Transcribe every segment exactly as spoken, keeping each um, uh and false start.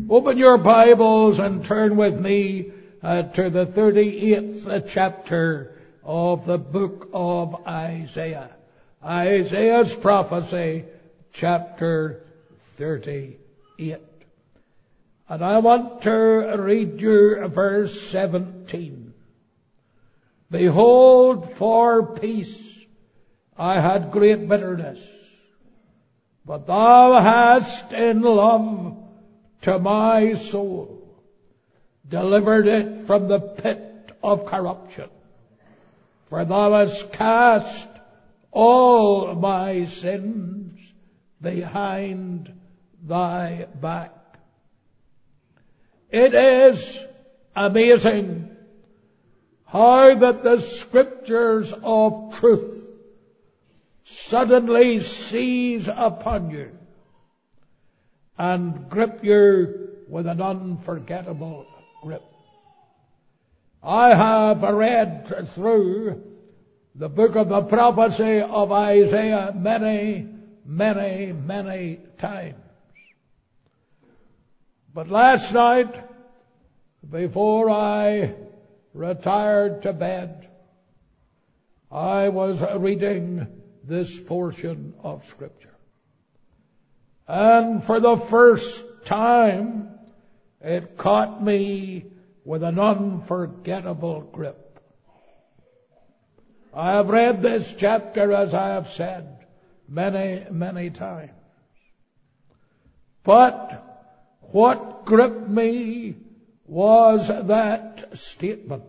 Open your Bibles and turn with me uh, to the thirty-eighth chapter of the book of Isaiah. Isaiah's prophecy, chapter thirty-eight. And I want to read you verse seventeen. Behold, for peace I had great bitterness, but thou hast in love to my soul delivered it from the pit of corruption. For thou hast cast all my sins behind thy back. It is amazing how that the scriptures of truth suddenly seize upon you and grip you with an unforgettable grip. I have read through the book of the prophecy of Isaiah many, many, many times. But last night, before I retired to bed, I was reading this portion of Scripture. And for the first time, it caught me with an unforgettable grip. I have read this chapter, as I have said, many, many times. But what gripped me was that statement.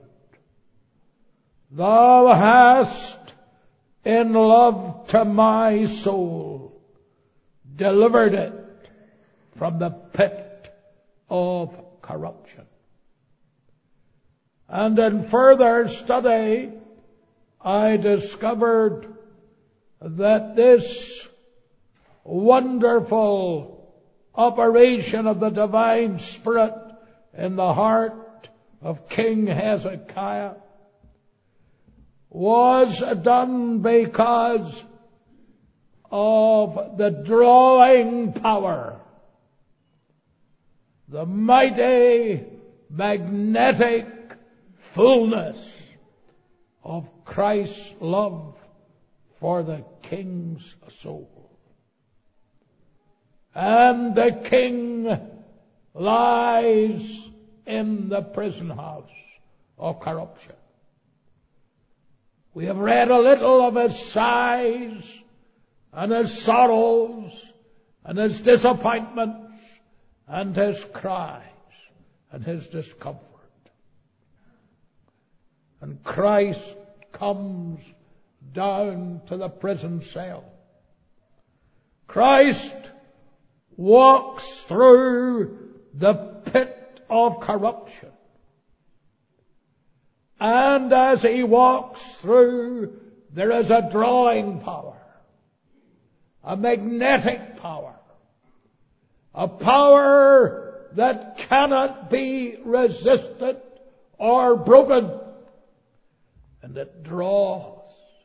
Thou hast in love to my soul delivered it from the pit of corruption. And in further study, I discovered that this wonderful operation of the divine Spirit in the heart of King Hezekiah was done because of the drawing power, the mighty, magnetic fullness of Christ's love for the king's soul. And the king lies in the prison house of corruption. We have read a little of his sighs and his sorrows and his disappointments and his cries and his discomfort. And Christ comes down to the prison cell. Christ walks through the pit of corruption. And as he walks through, there is a drawing power, a magnetic power, a power that cannot be resisted or broken, and that draws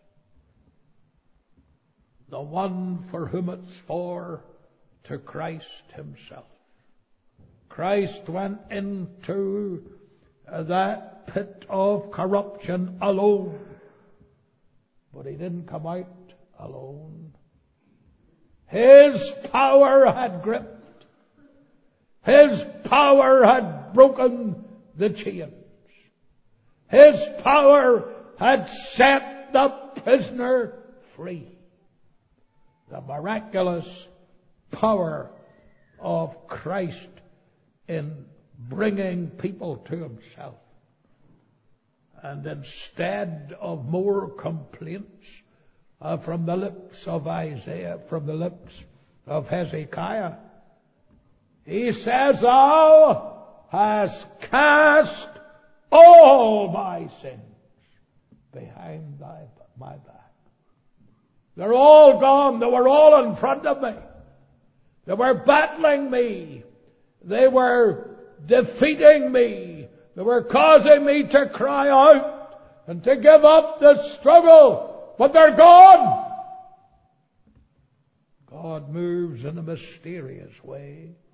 the one for whom it's for to Christ himself. Christ went into that pit of corruption alone, but he didn't come out alone. His power had gripped. His power had broken the chains. His power had set the prisoner free. The miraculous power of Christ in bringing people to himself. And instead of more complaints uh, from the lips of Isaiah, from the lips of Hezekiah, he says, thou hast cast all my sins behind thy, my back. They're all gone. They were all in front of me. They were battling me. They were defeating me. They were causing me to cry out and to give up the struggle. But they're gone. God moves in a mysterious way.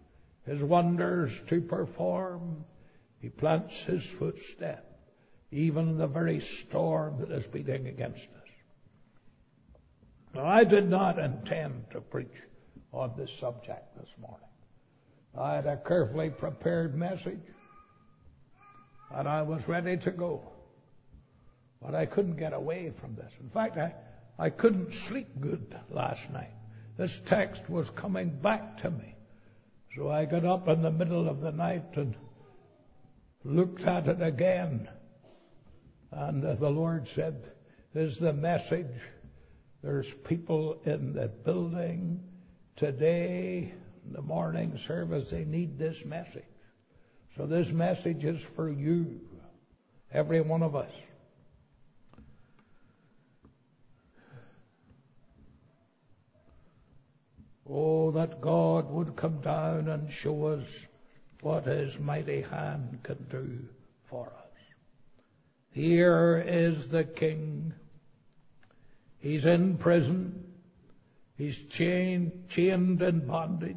His wonders to perform. He plants His footstep, even in the very storm that is beating against us. Now, I did not intend to preach on this subject this morning. I had a carefully prepared message, and I was ready to go. But I couldn't get away from this. In fact, I, I couldn't sleep good last night. This text was coming back to me. So I got up in the middle of the night and looked at it again. And uh, the Lord said, "This is the message. There's people in the building today, in the morning service, they need this message. So this message is for you, every one of us." Oh, that God would come down and show us what His mighty hand can do for us. Here is the King. He's in prison. He's chained, chained in bondage.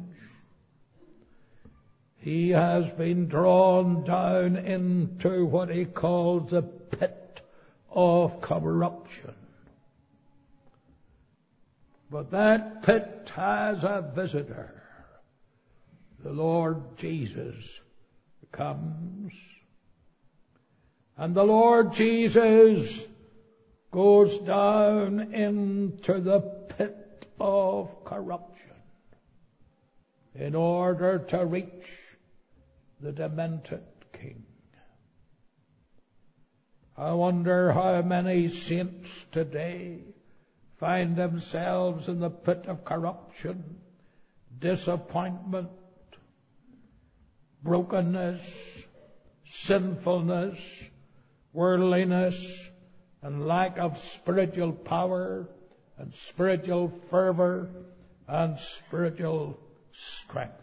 He has been drawn down into what he calls the pit of corruption. But that pit has a visitor. The Lord Jesus comes. And the Lord Jesus goes down into the pit of corruption in order to reach the demented king. I wonder how many saints today find themselves in the pit of corruption, disappointment, brokenness, sinfulness, worldliness, and lack of spiritual power and spiritual fervor and spiritual strength.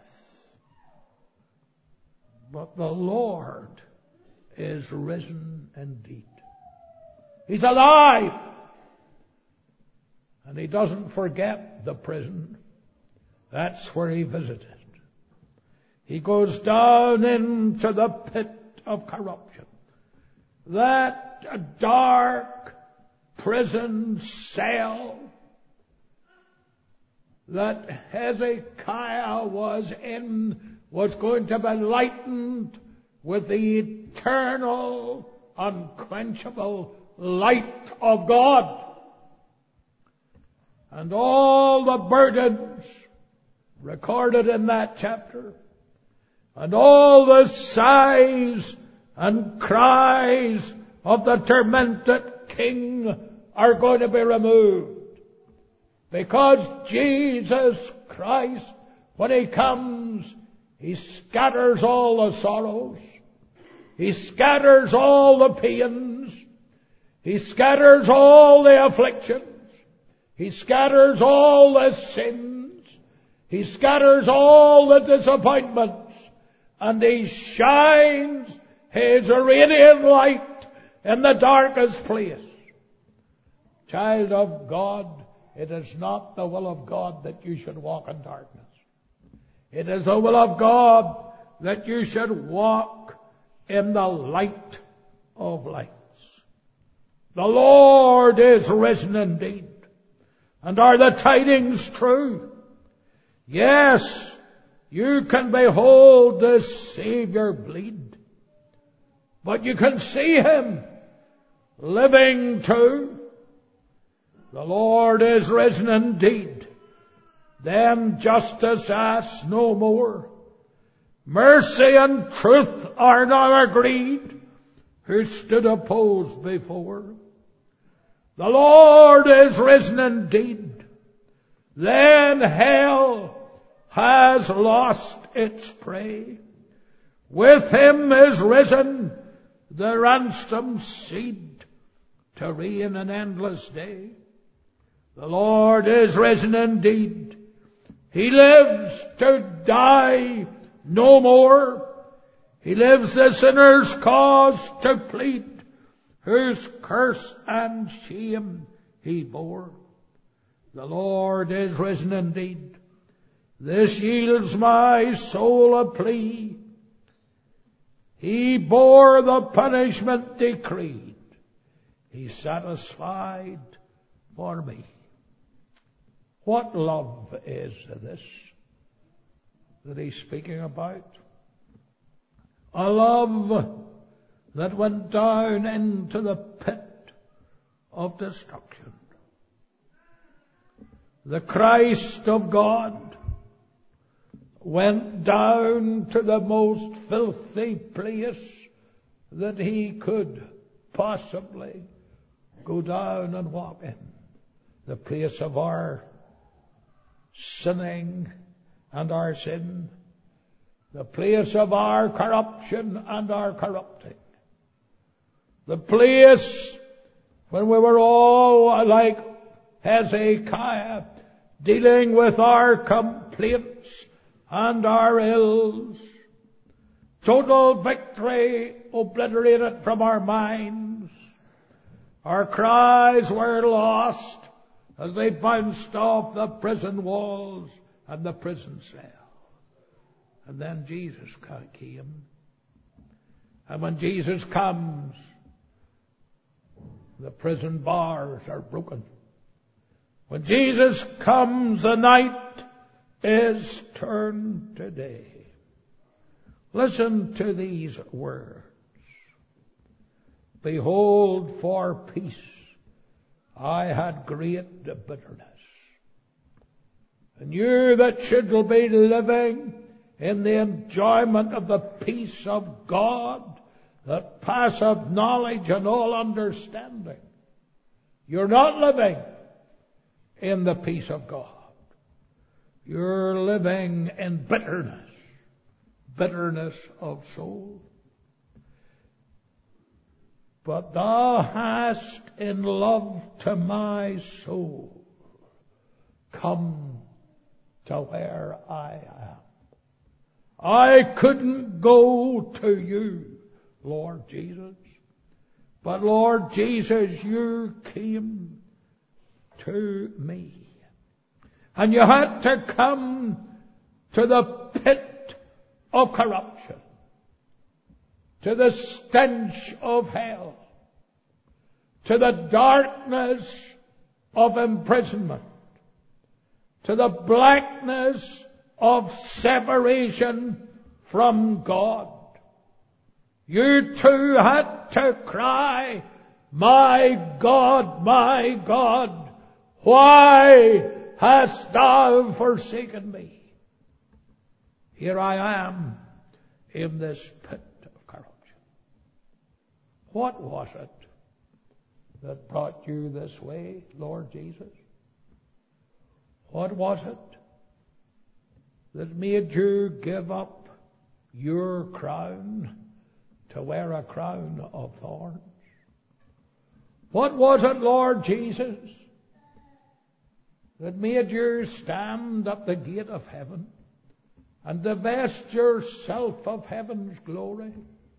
But the Lord is risen indeed. He's alive. And He doesn't forget the prison. That's where He visited. He goes down into the pit of corruption. That dark prison cell that Hezekiah was in was going to be lightened with the eternal, unquenchable light of God. And all the burdens recorded in that chapter, and all the sighs and cries of the tormented king are going to be removed. Because Jesus Christ, when He comes, He scatters all the sorrows. He scatters all the pains. He scatters all the afflictions. He scatters all the sins. He scatters all the disappointments. And He shines His radiant light in the darkest place. Child of God, it is not the will of God that you should walk in darkness. It is the will of God that you should walk in the light of lights. The Lord is risen indeed. And are the tidings true? Yes, you can behold the Savior bleed. But you can see Him living too. The Lord is risen indeed. Then justice asks no more. Mercy and truth are now agreed, who stood opposed before. The Lord is risen indeed. Then hell has lost its prey. With Him is risen the ransomed seed to reign an endless day. The Lord is risen indeed. He lives to die no more. He lives the sinner's cause to plead, whose curse and shame He bore. The Lord is risen indeed. This yields my soul a plea. He bore the punishment decreed. He satisfied for me. What love is this that he's speaking about? A love that went down into the pit of destruction. The Christ of God went down to the most filthy place that he could possibly go down and walk in. The place of our sinning and our sin. The place of our corruption and our corrupting. The place when we were all like Hezekiah, dealing with our complaints and our ills. Total victory obliterated from our minds. Our cries were lost as they bounced off the prison walls and the prison cell. And then Jesus came. And when Jesus comes, the prison bars are broken. When Jesus comes, the night is turned to day. Listen to these words. Behold, for peace I had great bitterness. And you that should be living in the enjoyment of the peace of God that passeth knowledge and all understanding, you're not living in the peace of God. You're living in bitterness, bitterness of soul. But thou hast in love to my soul come to where I am. I couldn't go to you, Lord Jesus. But Lord Jesus, you came to me. And you had to come to the pit of corruption, to the stench of hell, to the darkness of imprisonment, to the blackness of separation from God. You too had to cry, my God, my God, why hast thou forsaken me? Here I am in this pit of corruption. What was it that brought you this way, Lord Jesus? What was it that made you give up your crown to wear a crown of thorns? What was it, Lord Jesus, that made you stand at the gate of heaven and divest yourself of heaven's glory?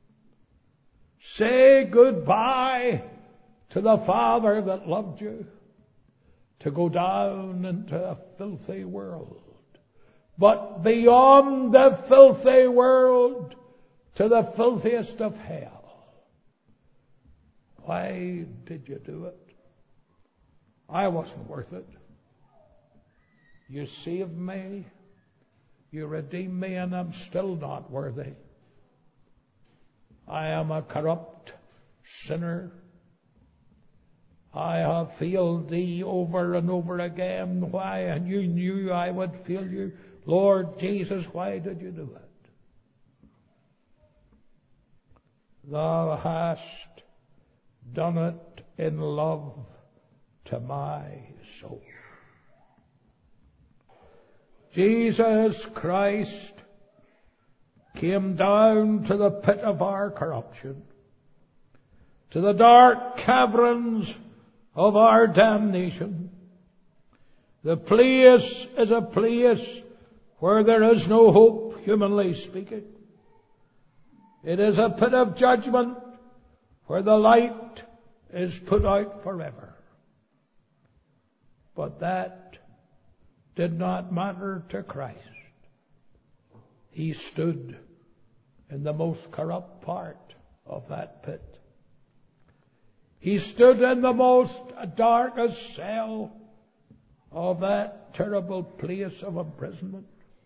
Say goodbye to the Father that loved you, to go down into a filthy world. But beyond the filthy world, to the filthiest of hell. Why did you do it? I wasn't worth it. You saved me, you redeemed me, and I'm still not worthy. I am a corrupt sinner. I have failed thee over and over again. Why? And you knew I would fail you. Lord Jesus, why did you do it? Thou hast done it in love to my soul. Jesus Christ came down to the pit of our corruption, to the dark caverns of our damnation. The place is a place where there is no hope, humanly speaking. It is a pit of judgment where the light is put out forever. But that did not matter to Christ. He stood in the most corrupt part of that pit. He stood in the most darkest cell of that terrible place of imprisonment.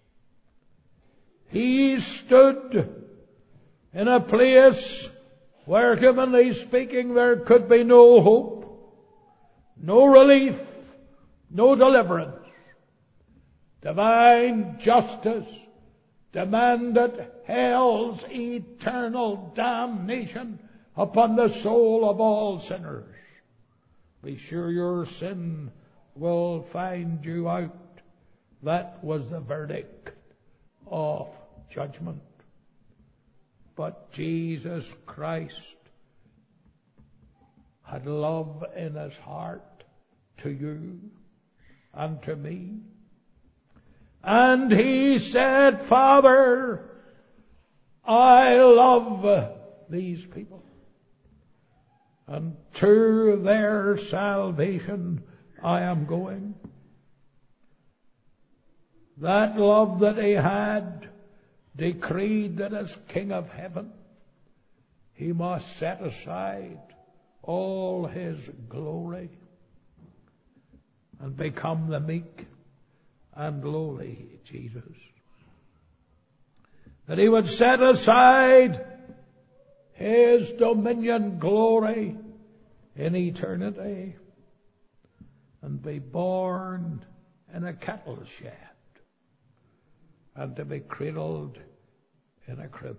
He stood in a place where, humanly speaking, there could be no hope, no relief, no deliverance. Divine justice demanded hell's eternal damnation upon the soul of all sinners. Be sure your sin will find you out. That was the verdict of judgment. But Jesus Christ had love in his heart to you and to me. And he said, Father, I love these people. And to their salvation I am going. That love that he had decreed that as King of Heaven, he must set aside all his glory and become the meek and lowly Jesus. That he would set aside his dominion glory in eternity and be born in a cattle shed and to be cradled in a crib.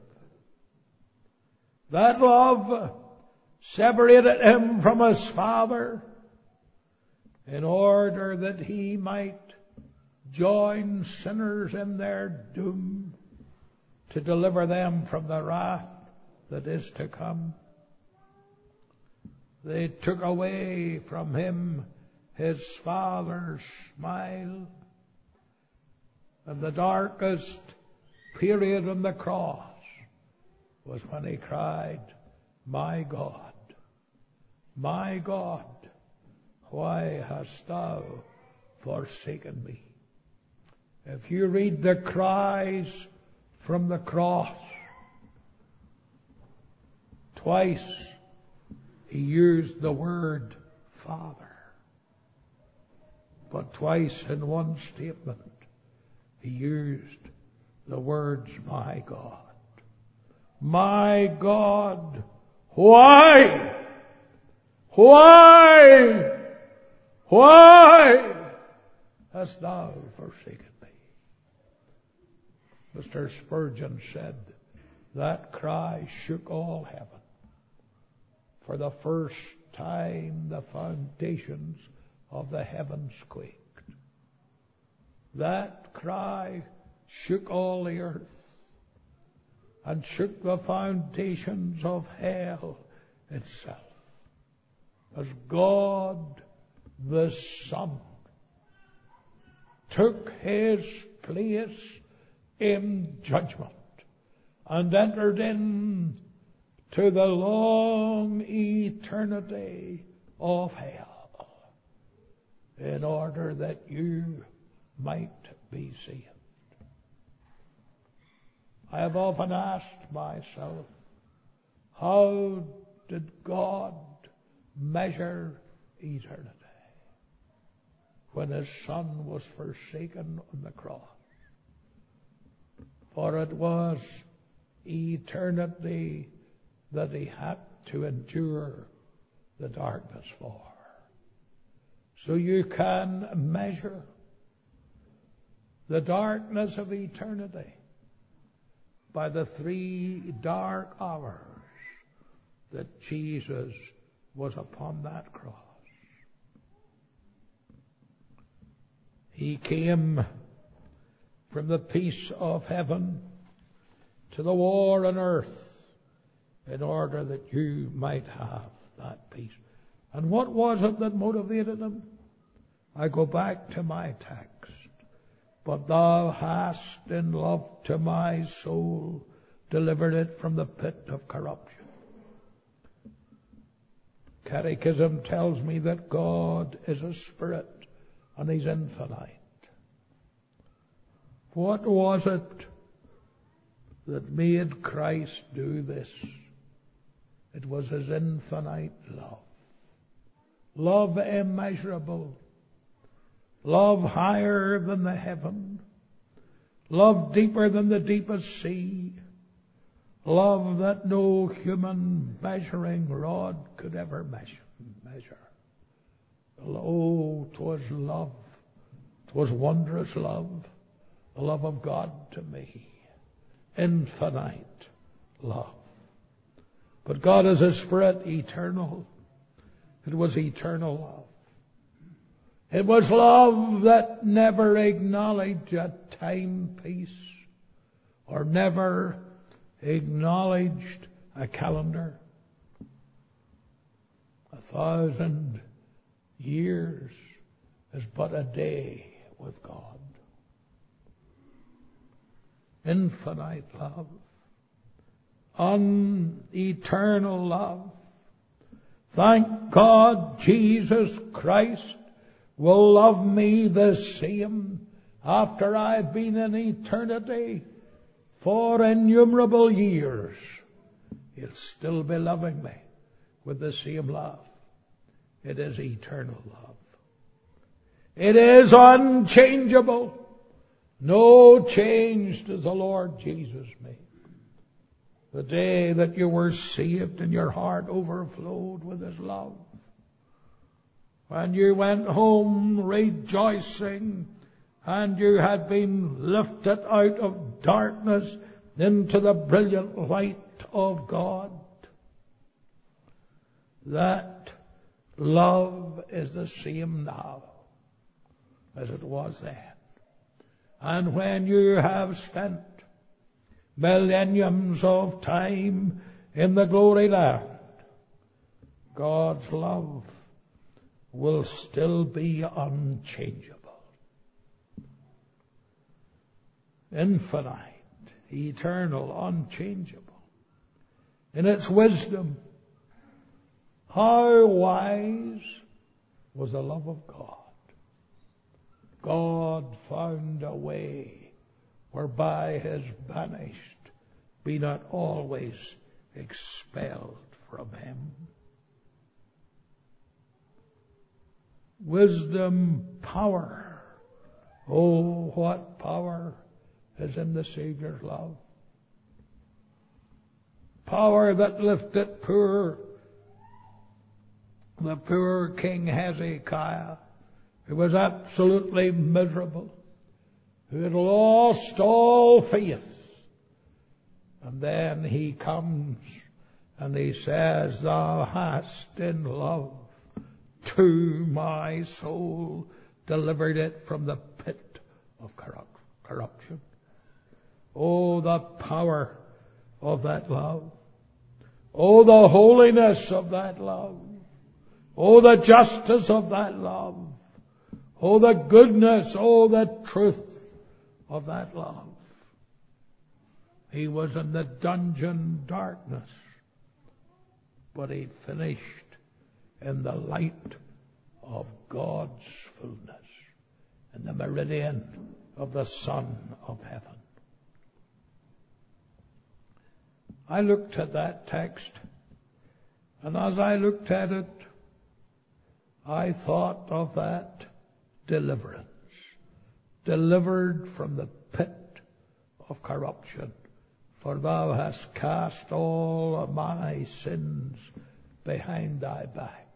That love separated him from his Father in order that he might join sinners in their doom to deliver them from the wrath that is to come. They took away from him his Father's smile. And the darkest period on the cross was when he cried, My God, my God, why hast thou forsaken me? If you read the cries from the cross, twice he used the word Father. But twice in one statement he used the words, My God. My God, why? Why? Why hast thou forsaken me? Mister Spurgeon said that cry shook all heaven. For the first time the foundations of the heavens quaked. That cry shook all the earth and shook the foundations of hell itself. As God the Son took his place in judgment and entered in to the long eternity of hell in order that you might be saved. I have often asked myself, how did God measure eternity when his Son was forsaken on the cross? For it was eternity that he had to endure the darkness for. So you can measure the darkness of eternity by the three dark hours that Jesus was upon that cross. He came from the peace of heaven to the war on earth in order that you might have that peace. And what was it that motivated him? I go back to my text. But thou hast in love to my soul delivered it from the pit of corruption. Catechism tells me that God is a spirit and he's infinite. What was it that made Christ do this? It was His infinite love. Love immeasurable. Love higher than the heaven. Love deeper than the deepest sea. Love that no human measuring rod could ever measure. measure. Oh, 'twas love. 'Twas wondrous love. The love of God to me. Infinite love. But God is a Spirit eternal. It was eternal love. It was love that never acknowledged a timepiece or never acknowledged a calendar. A thousand years is but a day with God. Infinite love. Uneternal love. Thank God Jesus Christ will love me the same after I've been in eternity for innumerable years. He'll still be loving me with the same love. It is eternal love. It is unchangeable. No change does the Lord Jesus make. The day that you were saved and your heart overflowed with His love, when you went home rejoicing and you had been lifted out of darkness into the brilliant light of God, that love is the same now as it was then. And when you have spent millenniums of time in the glory land, God's love will still be unchangeable. Infinite, eternal, unchangeable. In its wisdom, how wise was the love of God. God found a way whereby His banished be not always expelled from Him. Wisdom, power. Oh, what power is in the Savior's love. Power that lifted poor, the poor King Hezekiah, who was absolutely miserable, who had lost all faith. And then he comes and he says, Thou hast in love to my soul delivered it from the pit of corruption. Oh, the power of that love. Oh, the holiness of that love. Oh, the justice of that love. Oh, the goodness, oh, the truth of that love. He was in the dungeon darkness, but he finished in the light of God's fullness, in the meridian of the Son of Heaven. I looked at that text, and as I looked at it, I thought of that deliverance, delivered from the pit of corruption, for thou hast cast all of my sins behind thy back.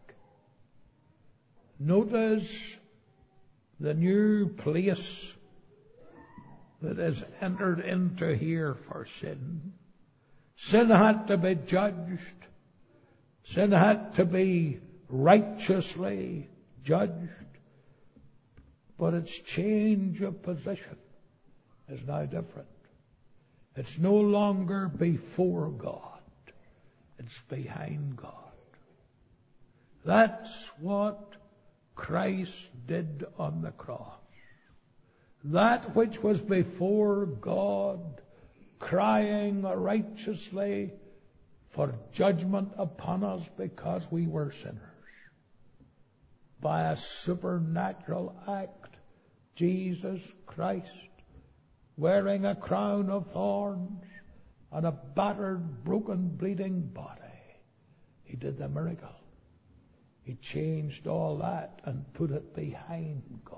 Notice the new place that is entered into here for sin. Sin had to be judged. Sin had to be righteously judged. But its change of position is now different. It's no longer before God. It's behind God. That's what Christ did on the cross. That which was before God, crying righteously for judgment upon us because we were sinners. By a supernatural act, Jesus Christ wearing a crown of thorns and a battered, broken, bleeding body. He did the miracle. He changed all that and put it behind God.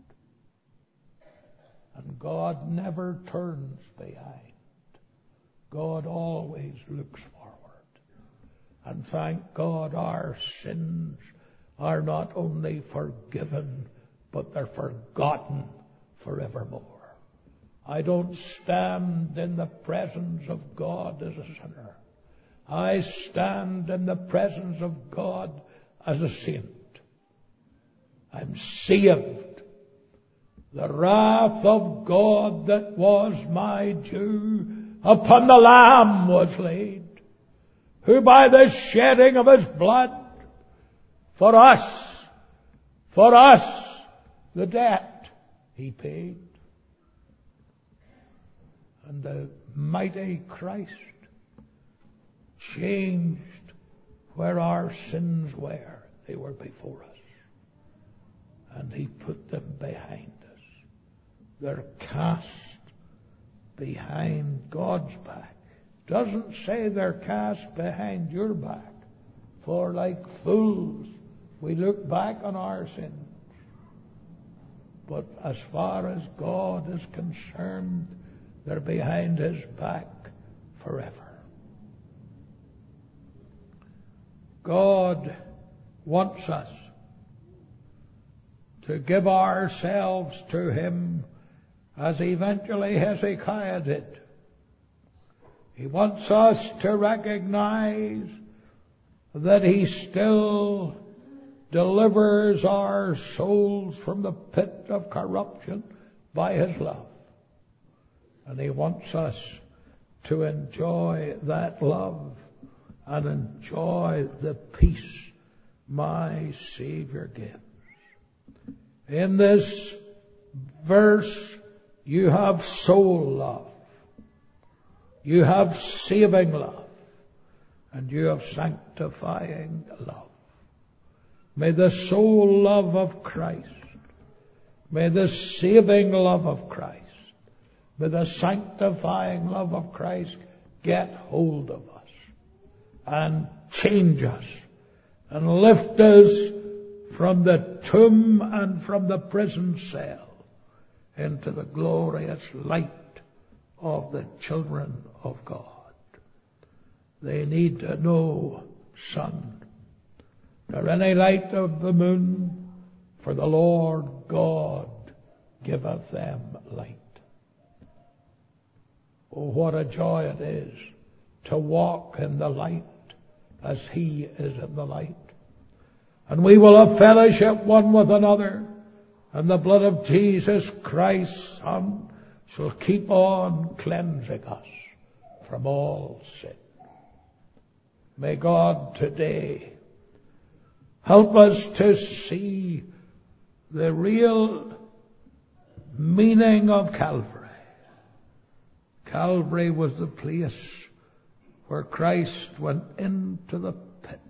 And God never turns behind. God always looks forward. And thank God our sins are not only forgiven, but they're forgotten forevermore. I don't stand in the presence of God as a sinner. I stand in the presence of God as a saint. I'm saved. The wrath of God that was my due upon the Lamb was laid, who by the shedding of his blood for us, for us, the debt he paid. And the mighty Christ changed where our sins were. They were before us. And he put them behind us. They're cast behind God's back. Doesn't say they're cast behind your back. For like fools, we look back on our sins. But as far as God is concerned, they're behind his back forever. God wants us to give ourselves to him as eventually Hezekiah did. He wants us to recognize that he still delivers our souls from the pit of corruption by his love. And he wants us to enjoy that love and enjoy the peace my Savior gives. In this verse, you have soul love, you have saving love, and you have sanctifying love. May the soul love of Christ, may the saving love of Christ, may the sanctifying love of Christ get hold of us and change us and lift us from the tomb and from the prison cell into the glorious light of the children of God. They need to know sun, nor any light of the moon, for the Lord God giveth them light. Oh, what a joy it is to walk in the light as he is in the light. And we will have fellowship one with another, and the blood of Jesus Christ, Son, shall keep on cleansing us from all sin. May God today help us to see the real meaning of Calvary. Calvary was the place where Christ went into the pit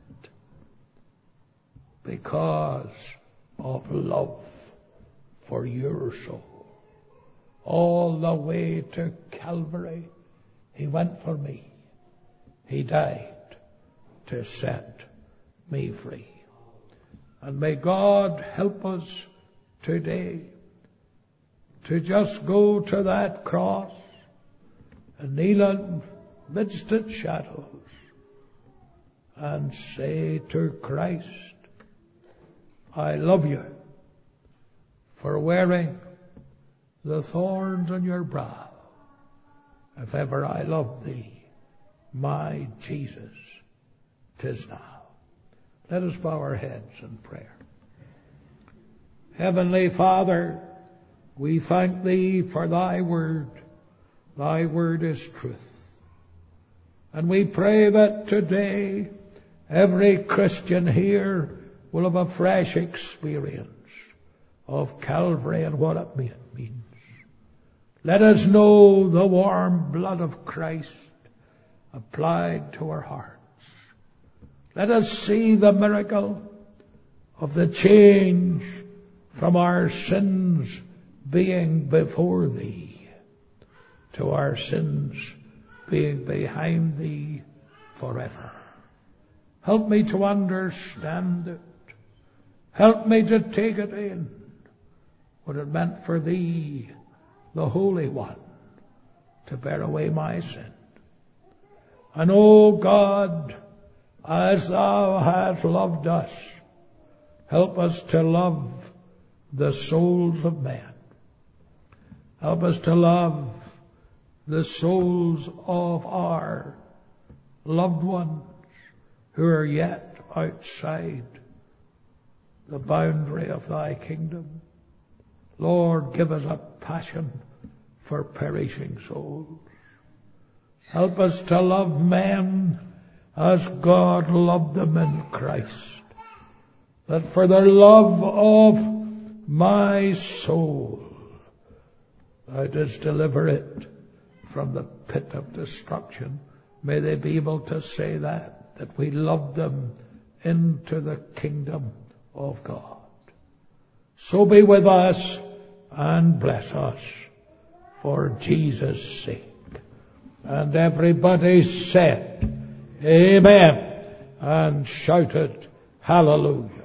because of love for your soul. All the way to Calvary, he went for me. He died to set me free. And may God help us today to just go to that cross and kneel amidst its shadows and say to Christ, I love you for wearing the thorns on your brow. If ever I love thee, my Jesus, 'tis now. Let us bow our heads in prayer. Heavenly Father, we thank thee for thy word. Thy word is truth. And we pray that today every Christian here will have a fresh experience of Calvary and what it means. Let us know the warm blood of Christ applied to our hearts. Let us see the miracle of the change from our sins being before thee to our sins being behind thee forever. Help me to understand it. Help me to take it in, what it meant for thee, the Holy One, to bear away my sin. And, O God, as thou hast loved us, help us to love the souls of men. Help us to love the souls of our loved ones who are yet outside the boundary of thy kingdom. Lord, give us a passion for perishing souls. Help us to love men as God loved them in Christ, that for the love of my soul thou didst deliver it from the pit of destruction. May they be able to say that, that we love them into the kingdom of God. So be with us and bless us for Jesus' sake. And everybody said, Amen, and shouted, Hallelujah.